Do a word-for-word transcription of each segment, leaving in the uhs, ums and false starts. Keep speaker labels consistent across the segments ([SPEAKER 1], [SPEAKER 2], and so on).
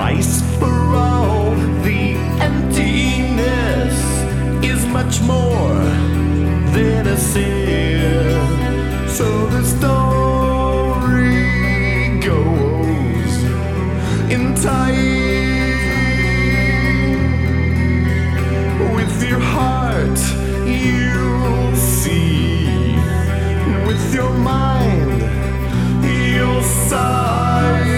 [SPEAKER 1] price for all the emptiness is much more than a sin. So the story goes in time. With your heart you'll see, with your mind you'll sigh.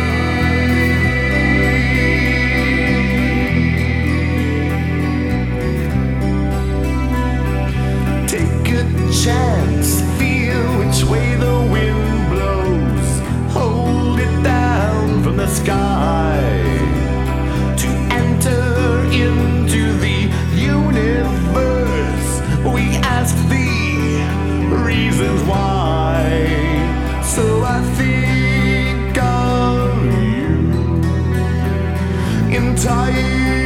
[SPEAKER 1] Chance, feel which way the wind blows. Hold it down from the sky. To enter into the universe, we ask the reasons why. So I think of you in time.